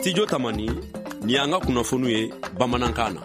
Studio Tamani ni anga kunnafoniw ye bamanankan na.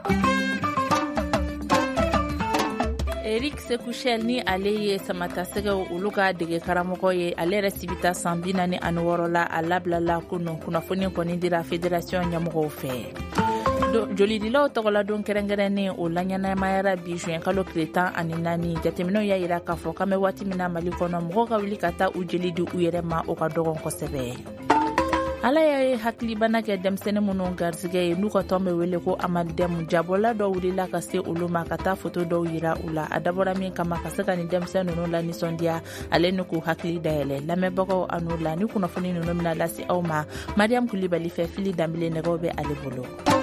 Eric Sekushel ni ale ye samatasege olu ka dege karamɔgɔ ye ale yɛrɛ sibita san 46 la a labilala kunnafoni kɔni dira fédération ɲɛmɔgɔw fɛ. Jolidilaw tɔgɔla don kɛrɛnkɛrɛnnen o la ɲɛnamayara bi juin kalo tile 14 jateminɛw y'a yira k'a fɔ k'an bɛ waati min na Mali kɔnɔ mɔgɔw ka wuli ka taa u jeli di u yɛrɛ ma o ka dɔgɔn kosɛbɛ. Ala ye hakilibana kɛ denmisɛnnin minnu garisɛgɛ ye n'u ka tɔn bɛ wele ko amademu jabɔla dɔw wulila ka se olu ma ka taa foto dɔw yira u la a dabɔra min kama ka se ka ni denmisɛnnin ninnu la nisɔndiya ale ni k'u hakili dayɛlɛ lamɛnbagaw an'u la ni kunnafoni ninnu bɛna lase aw ma Mariam Kulibali fɛ fili danbele nɛgɛw bɛ ale bolo.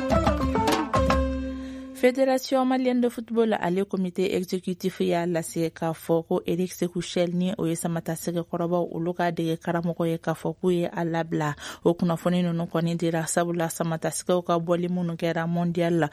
Fédération malienne de football ale comité exécutif y'a lase k'a fɔ ko Eric Sekushel ni o ye samatasege kɔrɔbaw olu ka dege karamɔgɔ ye k'a fɔ k'u ye a labila o kunnafoni ninnu kɔni dira sabula samatasegew ka bɔli minnu kɛra mondial la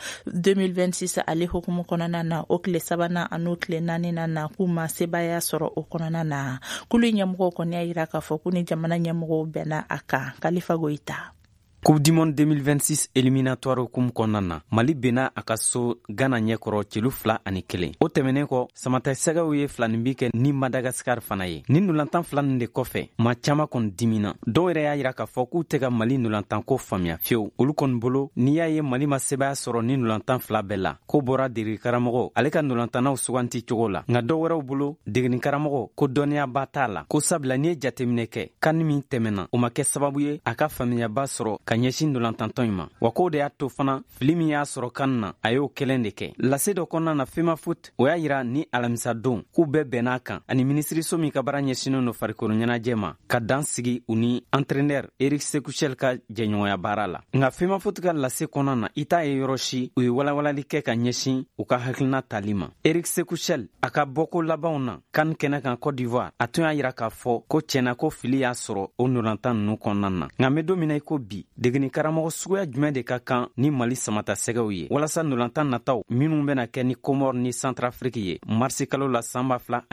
2026 ale hukumu kɔnɔna na o tile 3nan an'o tile 4nan na k'u ma sebaya sɔrɔ o kɔnɔna na kulu ɲɛmɔgɔw kɔni y'a yira k'a fɔ k'u ni jamana ɲɛmɔgɔw bɛnna a kan Kalifa Goita. Coupe du monde 2026 éliminatoire hukum kɔnɔna Mali bena a ka so Ghana ɲɛkɔrɔ celu 2-1 o tɛmɛnen kɔ samatasɛgɛw ye filaninbi kɛ ni Madagascar fana ye ni nulantan filanin de kɔfɛ ma caaman kɔni dimina dɔw yɛrɛ y'a yira k'a fɔ k'u tɛ ka Mali nulantan ko faamuya fiyewu olu kɔni bolo n'i y'a ye Mali ma sebaya sɔrɔ ni nulantan fila bɛɛ la ko bɔra degeli karamɔgɔ ale ka nulantannaw suganti cogo la nka dɔw wɛrɛw bolo degeli karamɔgɔ ko dɔnniyaba t'a la ko sabula n'i ye jateminɛ kɛ kan min tɛmɛna o ma kɛ sababu ye a ka faamuyaba sɔrɔ ka ɲɛsin nolantantɔn ma wa ko de y'a to fana fili min y'a sɔrɔ kan na a y'o kelen de kɛ lase dɔ kɔnɔna na FEMA Foot o y'a yira ni alamisa don k'u bɛɛ bɛn'a kan ani minisiriso min ka baara ɲɛsinen no farikolo ɲɛnajɛ ma ka dan sigi u ni entraîneur Eric Sekushel ka jɛɲɔgɔnya baara la nka FEMA Foot ka lase kɔnɔna na i t'a ye yɔrɔ si u ye walawalali kɛ ka ɲɛsin u ka hakilina tali ma Eric Sekushel a ka bɔko labanw na kan kɛnɛ kan Côte d'Ivoire a tun y'a yira k'a fɔ ko cɛna ko fili y'a sɔrɔ o nolantan ninnu kɔnɔna na nka an bɛ don min na i ko bi degeni karamɔgɔ suguya jumɛn de ka kan ni Mali samatasɛgɛw ye walasa nolantan nataw minnu bɛna kɛ ni Comore ni Centrafrique ye marsi kalo la san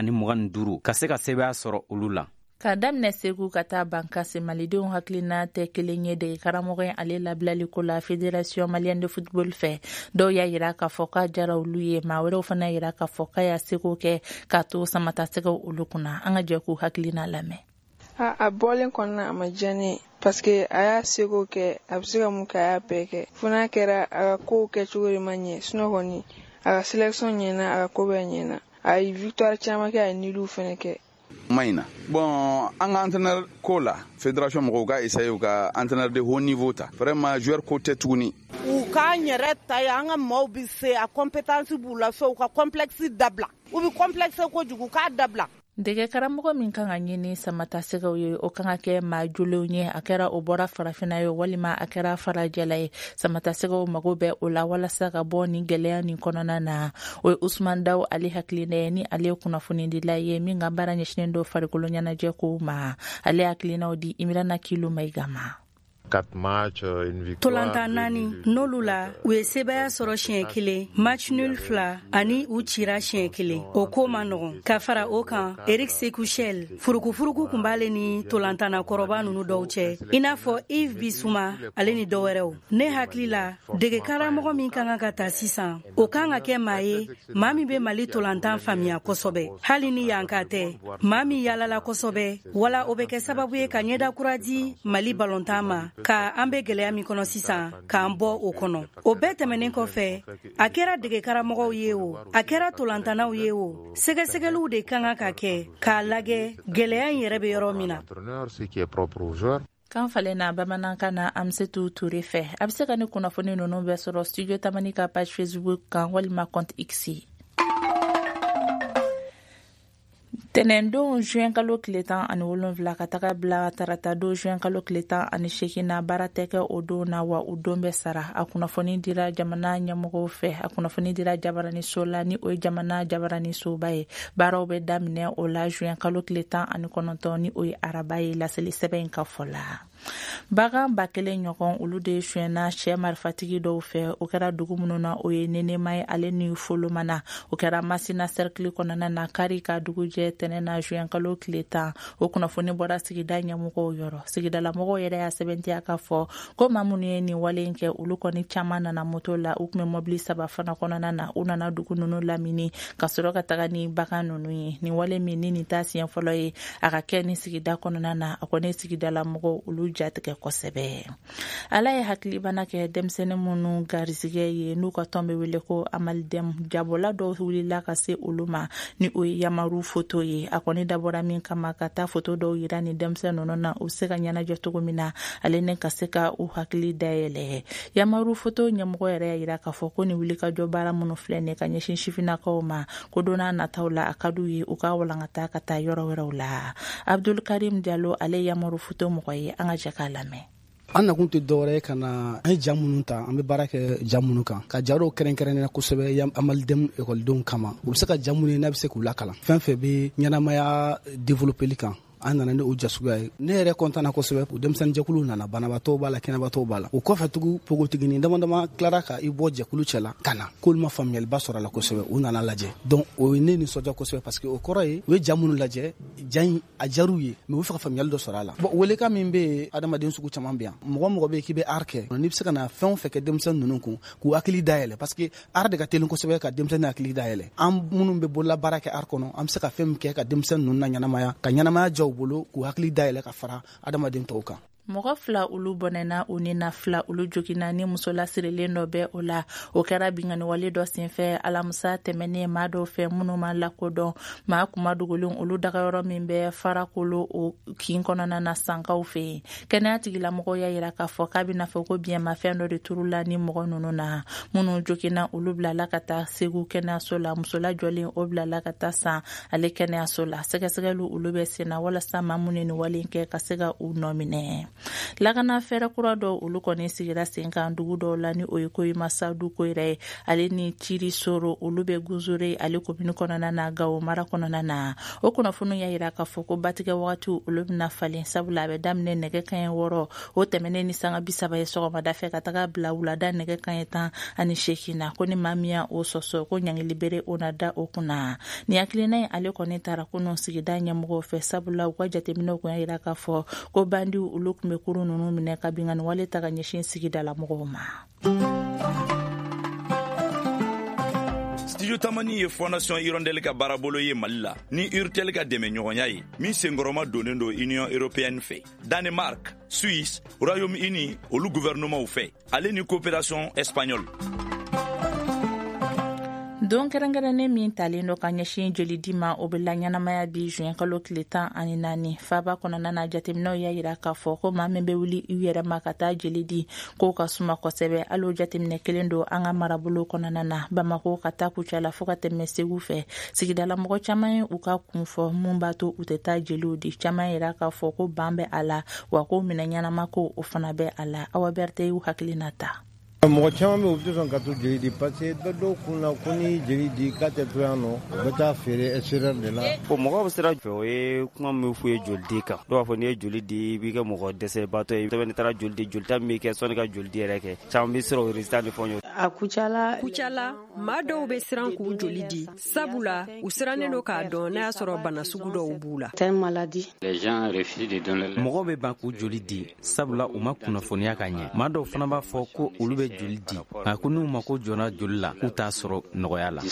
2025 ka se ka sɛbɛya sɔrɔ olu la. Ka daminɛ Segu ka taa Bankase malidenw hakilina tɛ kelen ye dege karamɔgɔ ye ale labilali ko la Fédération malienne de football fɛ dɔw y'a yira k'a fɔ k'a jara olu ye maa wɛrɛw fana yira k'a fɔ k'a y'a seko kɛ k'a to samatasɛgɛw olu kunna an ka jɛ k'u hakilina lamɛn. A bɔlen kɔnɔna a ma diya ne ye parce que a y'a seko kɛ a bɛ se ka mun kɛ a y'a bɛɛ kɛ fo n'a kɛra a ka kow kɛcogo de ma ɲɛ sinon kɔni a ka sélection ɲɛna a ka ko bɛɛ ɲɛna a ye victoire caman kɛ a ye niluw fana kɛ. Maïna. Bon, en entraîneur ko la fédération mɔgɔw ka essayer u ka entraîneur de haut niveau ta vraiment joueur ko tɛ tuguni u ka ɲɛrɛ ta ye an ka maaw bi se a compétence b'u la fɛ u ka complexe dabila u bi complexe kojugu k'a dabila. Dege karamɔgɔ min kan ka ɲini samatasɛgɛw ye o kan ka kɛ maa jolenw ye a kɛra o bɔra farafina ye walima a kɛra farajɛla ye samatasɛgɛw mago bɛ o la walasa ka bɔ ni gɛlɛya nin kɔnɔna na o ye Usman Daw ale hakilina ye ni ale kunnafonidila ye min ka baara ɲɛsinen do farikolo ɲɛnajɛ ko ma ale hakilinaw di Imrana Kilo Maiga ma. Tolantan 4 n'olu la u ye sebaya sɔrɔ siɲɛ 1 match nul 2 ani u cira siɲɛ 1 o ko ma nɔgɔn ka fara o kan Eric Sekushel furukufuruku kun b'ale ni tolantana kɔrɔba nunu dɔw cɛ i n'a fɔ Yves Bissouma ale ni dɔwɛrɛw ne hakili la dege karamɔgɔ min kan ka ta sisan o kan ka kɛ maa ye maa min bɛ Mali tolantan faamuya kosɛbɛ hali ni yan ka tɛ maa min yalala kosɛbɛ wala o bɛ kɛ sababu ye ka ɲɛda kura di Mali balontan ma ka an bɛ gɛlɛya min kɔnɔ sisan k'an bɔ o kɔnɔ o bɛɛ tɛmɛnen kɔfɛ a kɛra dege karamɔgɔw ye o a kɛra tolantanaw ye o sɛgɛsɛgɛliw de kan ka kɛ k'a lagɛ gɛlɛya in yɛrɛ bɛ yɔrɔ min na. Kan falenna bamanankan na Amsetu Toure fɛ a bɛ se ka ni kunnafoni ninnu bɛɛ sɔrɔ Studio Tamani ka page Facebook kan walima compte X. Tɛnɛndon juin kalo tile 17 ka taga bila tarata don juin kalo tile 18 na baara tɛ kɛ o don na wa o don bɛ sara a kunnafoni dira jamana ɲɛmɔgɔw fɛ a kunnafoni dira jabaraniso la ni o ye jamana jabaranisoba ye baaraw bɛ daminɛ o la juin kalo tile 19 ni o ye araba ye laseli sɛbɛn in ka fɔ la. bagan ba kelen ɲɔgɔn olu de suɲɛna cɛ marifatigi dɔw fɛ o kɛra dugu minnu na o ye nenema ye ale ni folomana o kɛra masina cercle kɔnɔna na kari ka dugu jɛ tɛnɛ na juin kalo tile 10 o kunnafoni bɔra sigida ɲɛmɔgɔw yɔrɔ sigidalamɔgɔw yɛrɛ y'a sɛbɛntiya ka fɔ ko maa minnu ye nin wale in kɛ olu kɔni caman nana moto la u tun bɛ mɔbili 3 fana kɔnɔna na u nana dugu ninnu lamini ka sɔrɔ ka taga ni bagan ninnu ye nin wale min ni nin t'a siɲɛ fɔlɔ ye a ka kɛ ni sigida kɔnɔna na a kɔni sigidalamɔgɔw olu jatigɛ kosɛbɛ ala ye hakilibana kɛ denmisɛnnin minnu garisɛgɛ ye n'u ka tɔn bɛ wele ko amalidɛm jabɔla dɔw wulila ka se olu ma ni o ye yamaru foto ye a kɔni dabɔra min kama ka taa foto dɔw yira ni denmisɛnnin ninnu na u se ka ɲɛnajɛ cogo min na ale ne ka se ka u hakili dayɛlɛ yamaru foto ɲɛmɔgɔ yɛrɛ y'a yira k'a fɔ ko ni wulikajɔ baara minnu filɛ ne ka ɲɛsin sifinnakaw ma ko donna nataw la a ka d'u ye u ka walankata ka taa yɔrɔ wɛrɛw la Abdul Karim Diallo ale yamaru foto mɔgɔ ye an ka jɛ k'a lamɛn. An nakun tɛ dɔwɛrɛ ye ka na an ye ja minnu ta an bɛ baara kɛ ja minnu kan ka jarow kɛrɛnkɛrɛnnen kosɛbɛ amalidɛm ekɔlidenw kama u bɛ se ka ja minnu ye n'a bɛ se k'u lakalan fɛn fɛn bɛ ɲɛnamaya développeli kan an nana ni o jasuguya ye ne yɛrɛ kɔntana kosɛbɛ o denmisɛnnin jɛkulu nana banabatɔw b'a la kɛnɛbatɔw b'a la o kɔfɛ tugu pogotigini dama tilara ka i bɔ jɛkulu cɛ la ka na k'olu ma faamuyaliba sɔrɔ a la kosɛbɛ u nana lajɛ donc o ye ne nisɔndiya kosɛbɛ parce que o kɔrɔ ye u ye ja minnu lajɛ ja in a jar'u ye mais u bɛ fɛ ka faamuyali dɔ sɔrɔ a la bon weleka min bɛ yen adamaden sugu caman bɛ yan mɔgɔ bɛ yen k'i bɛ art kɛ n'i bɛ se ka na fɛn o fɛn kɛ denmisɛnnin ninnu kun k'u hakili dayɛlɛ parce que art de ka teli kosɛbɛ ka denmisɛnnin hakili dayɛlɛ an minnu bɛ bolola baara kɛ art kɔnɔ an bɛ se ka fɛn min kɛ ka denmisɛnnin ninnu na ɲɛnamaya ka ɲɛnamaya jaw bolo k'u hakili dayɛlɛ ka fara adamaden tɔw kan mɔgɔ 2 olu bɔnɛna u ni na 2 olu jogina ni muso lasirilen dɔ bɛ o la o kɛra binganiwale dɔ senfɛ alamusa tɛmɛnen maa dɔw fɛ minnu ma lakodɔn maa kuma dogolen olu dagayɔrɔ min bɛ farakolo o kin kɔnɔna na sankaw fɛ kɛnɛya tigilamɔgɔw y'a yira k'a fɔ k'a bɛna fɔ ko biyɛnmafɛn dɔ de turula ni mɔgɔ ninnu na minnu jogina olu bilala ka taa segu kɛnɛyaso la muso lajɔlen o bilala ka taa san ale kɛnɛyaso la sɛgɛsɛgɛlu olu bɛ sen na walasa maa minnu ni wale kɛ ka se ka u nɔ minɛ lakana fɛrɛ kura dɔw olu kɔni sigira sen kan dugu dɔw la ni o ye Koyima Sadu Koyira ye ale ni Ciri Soro olu bɛ Guzure ale komini kɔnɔna na Gawo mara kɔnɔna na o kunnafoni y'a yira k'a fɔ ko batigɛ wagati olu bɛna falen sabula a bɛ daminɛ nɛgɛ kanɲɛ 6 o tɛmɛnen ni sanga 30 ye sɔgɔmada fɛ ka taga bila wulada nɛgɛ kanɲɛ 18 na ko ni maa min y'a o sɔsɔ ko ɲangili bere o na da o kunna ni hakilina ye ale kɔni taara kunun sigida ɲɛmɔgɔw fɛ sabula u ka jateminɛw kun y'a yira k'a fɔ ko bandiw olu tun bɛ kurun ninnu minɛ ka bingani wale ta ka ɲɛsin sigidala mɔgɔw ma. Studio Tamani ye Fondation Hirondelle ka baarabolo ye Mali la ni Urtel ka dɛmɛ ɲɔgɔnya ye min senkɔrɔma donnen do Union Européenne fɛ Danemark, Suisse, Royaume-Uni olu gouvernement fɛ ale ni coopération espagnole. don kɛrɛnkɛrɛnnen min talen do ka ɲɛsin jeli di ma o bɛ la ɲɛnamaya bi juin kalo tile 14 faba kɔnɔna na jateminɛw y'a yira k'a fɔ ko maa min bɛ wuli u yɛrɛ ma ka taa jeli di k'o ka suma kosɛbɛ hali o jateminɛ kelen do an ka marabolo kɔnɔna na Bamako ka taa Kucala fo ka tɛmɛ Segu fɛ sigidalamɔgɔ caman ye u ka kun fɔ mun b'a to u tɛ taa jeliw di caman yira k'a fɔ ko ban bɛ a la wa ko minɛ ɲɛnama ko o fana bɛ a la Awa Berthe y'u hakilina ta. mɔgɔ caman bɛ u tɛ sɔn ka to jeli di parce que dɔ dɔw kun na ko ni jeli di k'a tɛ to yan nɔ u bɛ taa feere extérieur de la. mɔgɔw bɛ sira fɛ o ye kuma min f'u ye joli di kan dɔw b'a fɔ n'i ye joli di i b'i kɛ mɔgɔ dɛsɛbaatɔ ye n'i taara joli di jolita min bɛ kɛ sɔnni ka joli di yɛrɛ kɛ caman bɛ siran o résultat ni fɛnw ye. a Kucala maa dɔw bɛ siran k'u joli di sabula u sirannen do k'a dɔn n'a y'a sɔrɔ bana sugu dɔw b'u la. mɔgɔw bɛ ban k'u joli di sabula u ma kunnafoniya ka ɲɛ maa dɔw fana b'a fɔ ko olu bɛ joli di nka ko n'u mako jɔra joli la k'u t'a sɔrɔ nɔgɔya la.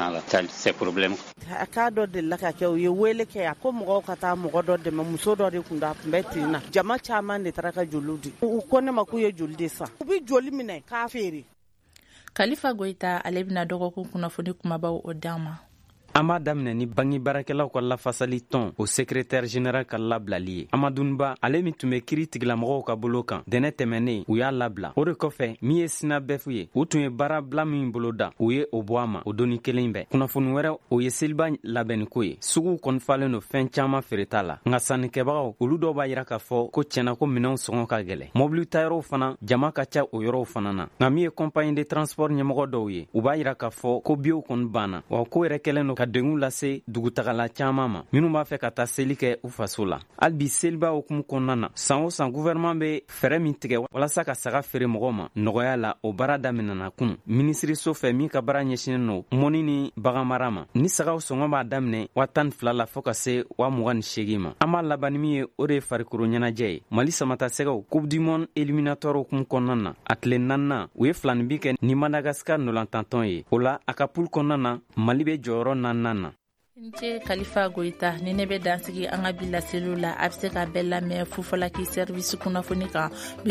a k'a dɔ delila ka kɛ u ye wele kɛ a ko mɔgɔw ka taa mɔgɔ dɔ dɛmɛ muso dɔ de kun do a tun bɛ tin na jama caman de taara ka joliw di u ko ne ma k'u ye joli de san u bɛ joli minɛ k'a feere. Kalifa Goita ale bɛna dɔgɔkun kunnafoni kumabaw o d'an ma. an b'a daminɛ ni bangi baarakɛlaw ka lafasali tɔn o secrétaire général ka labilali ye Amadunba ale min tun bɛ kiri tigilamɔgɔw ka bolo kan dɛnɛ tɛmɛnen u y'a labila o de kɔfɛ min ye sina bɛfu ye u tun ye baara bila min bolo da u ye o bɔ a ma o doni kelen bɛɛ kunnafoni wɛrɛ o ye seliba labɛnniko ye suguw kɔni falen do fɛn caman feereta la nka sannikɛbagaw olu dɔw b'a yira k'a fɔ ko tiɲɛna ko minɛnw sɔngɔ ka gɛlɛ mɔbili tayɔrɔw fana jama ka ca o yɔrɔw fana na nka min ye compagnie de transport ɲɛmɔgɔ dɔw ye u b'a yira k'a fɔ ko biyow kɔni banna wa ko yɛrɛ kɛlen do ka dengu lase dugutagala caaman ma minnu b'a fɛ ka taa seli kɛ u faso la. hali bi seliba hukumu kɔnɔna na san o san gouvernement be fɛrɛ min tigɛ walasa ka saga feere mɔgɔw ma nɔgɔya la o baara daminɛna kunu. minisiriso fɛ min ka baara ɲɛsinen no mɔni ni baganmara ma ni sagaw sɔngɔ b'a daminɛ 12 la fɔɔ ka se 28 ma. an b'a laban ni min ye o de ye farikolo ɲɛnajɛ ye. mali samata sɛgɛw coupe du monde éliminatoire hukumu kɔnɔna na a tile 4nan u ye filaninbi kɛ ni Madagascar nolantantɔn ye. o la a ka poule kɔnɔna na mali be jɔyɔrɔ 4nan na. Nce Khalifa Goita ni ne be dansigi an ka bi laseliw la a bɛ se ka bɛɛ lamɛn Fufalaki service kunnafoni kan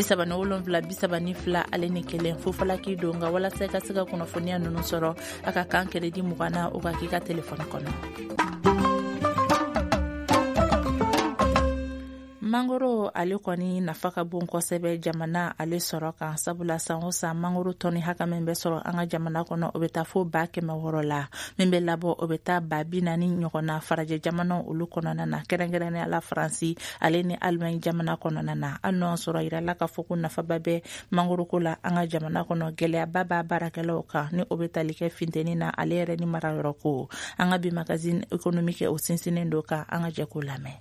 37 ale ni 1 Fufalaki don nka walasa ka se ka kunnafoniya ninnu sɔrɔ a ka kan crédit 20 o ka k'i ka telefɔni kɔnɔ. mangoro ale kɔni nafa ka bon kosɛbɛ jamana ale sɔrɔ kan sabula san o san mangoro tɔni haka min bɛ sɔrɔ an ka jamana kɔnɔ o bɛ taa fo 100,000 la min bɛ labɔ o bɛ taa 40 ɲɔgɔnna farajɛ jamana olu kɔnɔna na kɛrɛnkɛrɛnnenya la Faransi ale ni Allemagne jamana kɔnɔna na an n'o sɔrɔ yirala ka fɔ ko nafaba bɛ mangoro ko la an ka jamana kɔnɔ gɛlɛyaba b'a baarakɛlaw kan ni o bɛ tali kɛ finteni na ale yɛrɛ ni marayɔrɔ ko an ka bi magazine économique o sinsinnen do kan an ka jɛ ko lamɛn.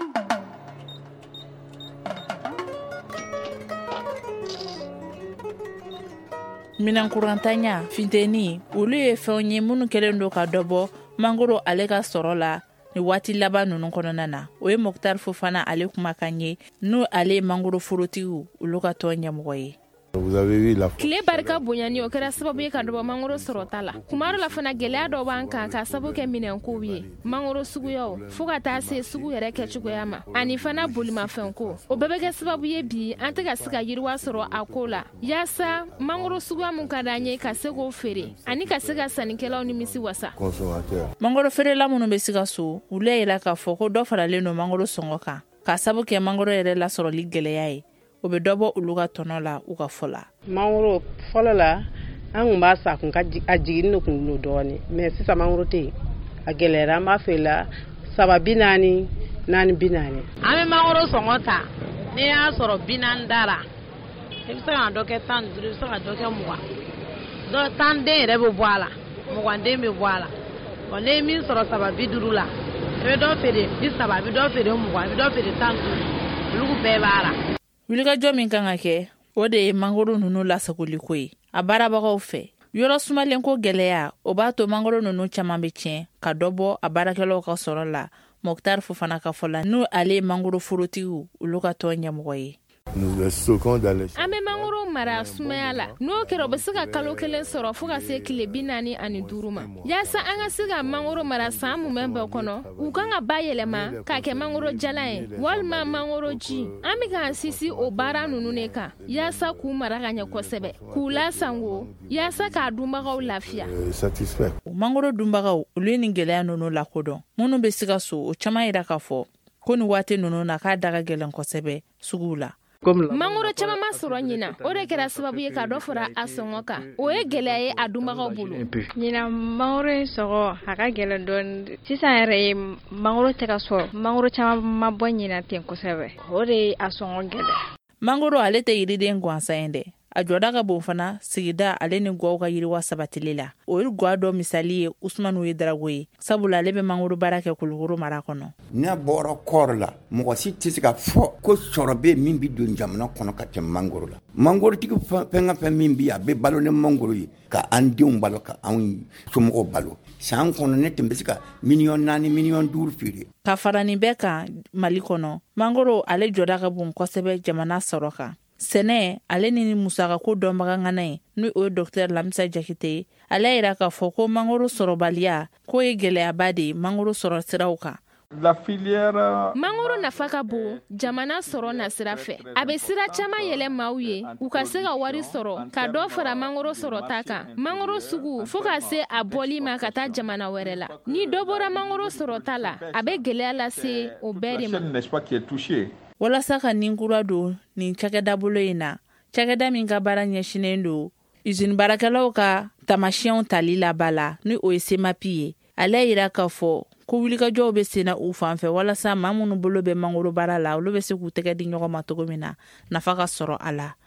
minankurantanya finteni olu ye fɛnw ye minnu kɛlen do ka dɔbɔ mangoro ale ka sɔrɔ la ni waati laban ninnu kɔnɔna na o ye Mokhtar Fofana ale kumakan ye n'o ale mangoro forotigiw olu ka tɔn ɲɛmɔgɔ ye. Tile barika bonyani o kɛra sababu ye ka dɔbɔ mangoro sɔrɔta la. Kumaro la fana gɛlɛya dɔ b'an kan ka sababu kɛ minɛnkow ye. Mangoro suguyaw fo ka taa se sugu yɛrɛ kɛcogoya ma ani fana bolimafɛnko o bɛɛ bɛ kɛ sababu ye bi an tɛ ka se ka yiriwa sɔrɔ a ko la yaasa mangoro suguya mun ka d'an ye ka se k'o feere ani ka se ka sannikɛlaw nimisi wasa. mangoro feerela minnu bɛ Sikaso olu yɛrɛ k'a fɔ ko dɔ faralen do mangoro sɔngɔ kan ka sababu kɛ mangoro yɛrɛ lasɔrɔli gɛlɛya ye. o bɛ dɔbɔ olu ka tɔnɔ la u ka fɔ la. mangoro fɔlɔ la an kun b'a sa kun ka a jigin no kun do dɔɔni mais sisan mangoro tɛ a gɛlɛyara an b'a feere la 740 440. an bɛ mangoro sɔngɔ ta n'i y'a sɔrɔ 40 dara i bɛ se ka dɔ kɛ 10 i bɛ se ka dɔ kɛ 20 dɔ 10 den yɛrɛ bɛ bɔ a la 20 den bɛ bɔ a la bon ne ye min sɔrɔ 750 la i bɛ dɔ feere 30 i bɛ dɔ feere 20 i bɛ dɔ feere 15 olu bɛɛ b'a la. wulikajɔ min kan ka kɛ o de ye mangoro ninnu lasagoliko ye a baarabagaw fɛ yɔrɔ sumalen ko gɛlɛya o b'a to mangoro ninnu caman bɛ tiɲɛ ka dɔ bɔ a baarakɛlaw ka sɔrɔ la. Mokhtar Fofana ka fɔ la n'o ale ye mangoro forotigiw olu ka tɔn ɲɛmɔgɔ ye. an bɛ mangoro mara sumaya la n'o kɛra o bɛ se ka kalo 1 sɔrɔ fo ka se tile 45 ma yaasa an ka se ka mangoro mara san mun bɛ kɔnɔ u kan ka bayɛlɛma k'a kɛ mangoro jalan ye walima mangoro ji an bɛ k'an sisi o baara ninnu de kan yaasa k'u mara ka ɲɛ kosɛbɛ k'u lasango yaasa k'a dunbagaw lafiya. mangoro dunbagaw olu ye nin gɛlɛya ninnu lakodɔn minnu bɛ Sikaso o caman yira k'a fɔ ko nin waati ninnu na k'a daga gɛlɛn kosɛbɛ suguw la. mangoro caman ma sɔrɔ ɲina o de kɛra sababu ye ka dɔ fara a sɔngɔ kan o ye gɛlɛya ye a dunbagaw bolo. ɲina mangoro ye sɔgɔ a ka gɛlɛn dɔɔni sisan yɛrɛ ye mangoro tɛ ka sɔrɔ mangoro caman ma bɔ ɲina ten kosɛbɛ o de ye a sɔngɔ gɛlɛya. mangoro ale tɛ yiriden gansan ye dɛ a jɔda ka bon fana sigida ale ni gwaw ka yiriwa sabatili la o ye gwa dɔ misali ye Usmanu ye Darago ye sabula ale bɛ mangoro baara kɛ Kulukoro mara kɔnɔ. n'a bɔra kɔɔri la mɔgɔ si tɛ se ka fɔ ko sɔrɔ bɛ min bɛ don jamana kɔnɔ ka tɛmɛ mangoro la mangorotigi fɛn ka fɛn min bɛ a bɛ balo ni mangoro ye ka an denw balo ka anw somɔgɔw balo san kɔnɔ ne tun bɛ se ka 4 miliyɔn 5 feere. ka fara nin bɛɛ kan Mali kɔnɔ mangoro ale jɔda ka bon kosɛbɛ jamana sɔrɔ kan. sɛnɛ ale ni musakako dɔnbaga ŋana ye n'o ye Dr Lamisa Jakite ye ale yira k'a fɔ ko mangoro sɔrɔbaliya k'o ye gɛlɛyaba de ye mangoro sɔrɔ siraw kan. mangoro nafa ka bon jamana sɔrɔ na sira fɛ a bɛ sira caman yɛlɛ maaw ye u ka se ka wari sɔrɔ ka dɔ fara mangoro sɔrɔta kan mangoro sugu fo ka se a bɔli ma ka taa jamana wɛrɛ la ni dɔ bɔra mangoro sɔrɔta la a bɛ gɛlɛya lase o bɛɛ de ma. walasa ka nin kura don nin cakɛda bolo in na cakɛda min ka baara ɲɛsinen don usine baarakɛlaw ka tamasiyɛnw tali laba la ni o ye Semapi ye ale yira k'a fɔ ko wulikajɔw bɛ senna u fan fɛ walasa maa minnu bolo bɛ mangoro baara la olu bɛ se k'u tɛgɛ di ɲɔgɔn ma cogo min na nafa ka sɔrɔ a la.